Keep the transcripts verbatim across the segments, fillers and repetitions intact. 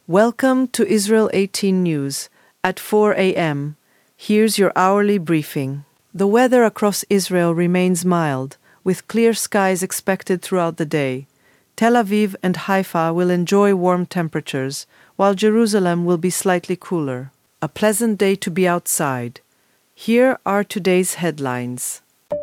Welcome to Israel eighteen News at four a m Here's your hourly briefing. The weather across Israel remains mild, with clear skies expected throughout the day. Tel Aviv and Haifa will enjoy warm temperatures, while Jerusalem will be slightly cooler. A pleasant day to be outside. Here are today's headlines.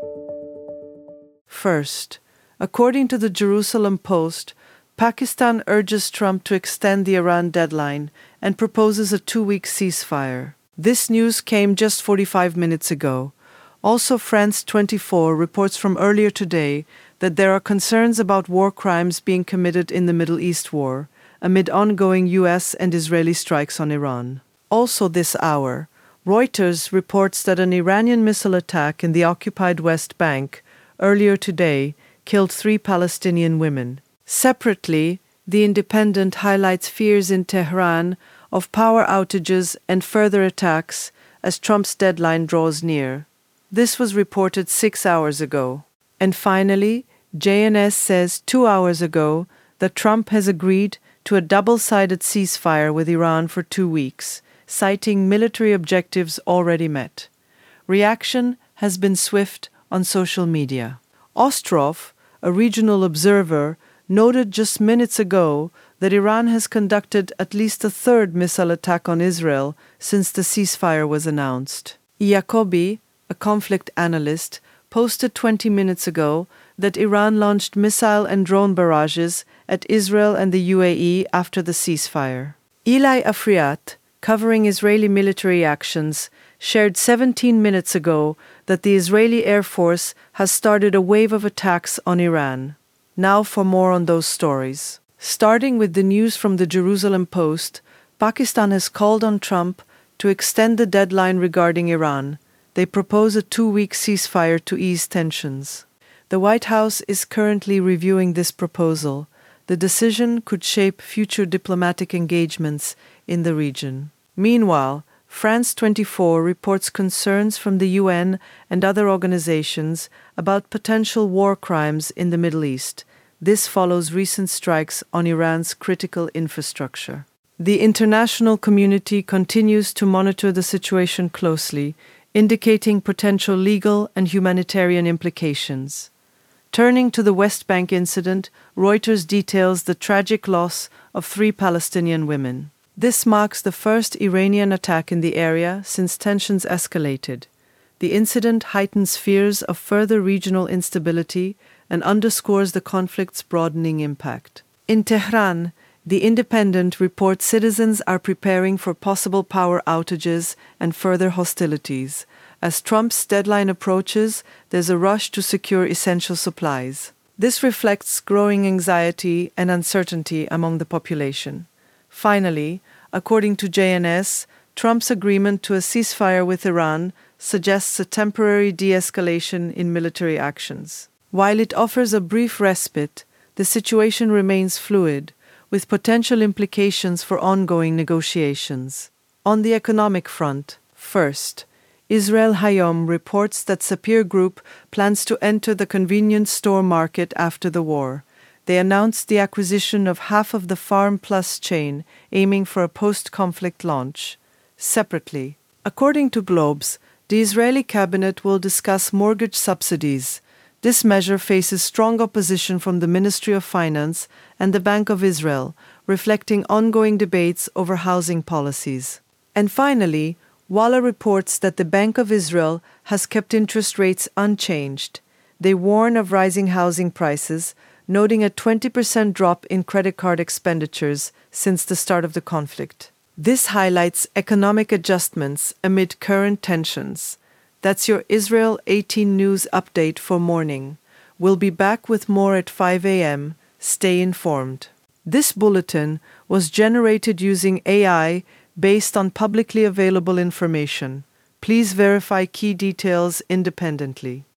First, according to the Jerusalem Post, Pakistan urges Trump to extend the Iran deadline and proposes a two-week ceasefire. This news came just forty-five minutes ago. Also, France twenty-four reports from earlier today that there are concerns about war crimes being committed in the Middle East war, amid ongoing U S and Israeli strikes on Iran. Also this hour, Reuters reports that an Iranian missile attack in the occupied West Bank earlier today killed three Palestinian women. Separately, The Independent highlights fears in Tehran of power outages and further attacks as Trump's deadline draws near. This was reported six hours ago. And finally, J N S says two hours ago that Trump has agreed to a double-sided ceasefire with Iran for two weeks, citing military objectives already met. Reaction has been swift on social media. Ostrov, a regional observer, noted just minutes ago that Iran has conducted at least a third missile attack on Israel since the ceasefire was announced. Yacobi, a conflict analyst, posted twenty minutes ago that Iran launched missile and drone barrages at Israel and the U A E after the ceasefire. Eli Afriat, covering Israeli military actions, shared seventeen minutes ago that the Israeli Air Force has started a wave of attacks on Iran. Now for more on those stories. Starting with the news from the Jerusalem Post, Pakistan has called on Trump to extend the deadline regarding Iran. They propose a two-week ceasefire to ease tensions. The White House is currently reviewing this proposal. The decision could shape future diplomatic engagements in the region. Meanwhile, France twenty-four reports concerns from the U N and other organizations about potential war crimes in the Middle East. This follows recent strikes on Iran's critical infrastructure. The international community continues to monitor the situation closely, indicating potential legal and humanitarian implications. Turning to the West Bank incident, Reuters details the tragic loss of three Palestinian women. This marks the first Iranian attack in the area since tensions escalated. The incident heightens fears of further regional instability and underscores the conflict's broadening impact. In Tehran, The Independent reports citizens are preparing for possible power outages and further hostilities. As Trump's deadline approaches, there's a rush to secure essential supplies. This reflects growing anxiety and uncertainty among the population. Finally, according to J N S, Trump's agreement to a ceasefire with Iran suggests a temporary de-escalation in military actions. While it offers a brief respite, the situation remains fluid, with potential implications for ongoing negotiations. On the economic front, first, Israel Hayom reports that Sapir Group plans to enter the convenience store market after the war. They announced the acquisition of half of the Farm Plus chain, aiming for a post-conflict launch. Separately, according to Globes, the Israeli cabinet will discuss mortgage subsidies. This measure faces strong opposition from the Ministry of Finance and the Bank of Israel, reflecting ongoing debates over housing policies. And finally, Walla reports that the Bank of Israel has kept interest rates unchanged. They warn of rising housing prices, noting a twenty percent drop in credit card expenditures since the start of the conflict. This highlights economic adjustments amid current tensions. That's your Israel eighteen News update for morning. We'll be back with more at five a m Stay informed. This bulletin was generated using A I based on publicly available information. Please verify key details independently.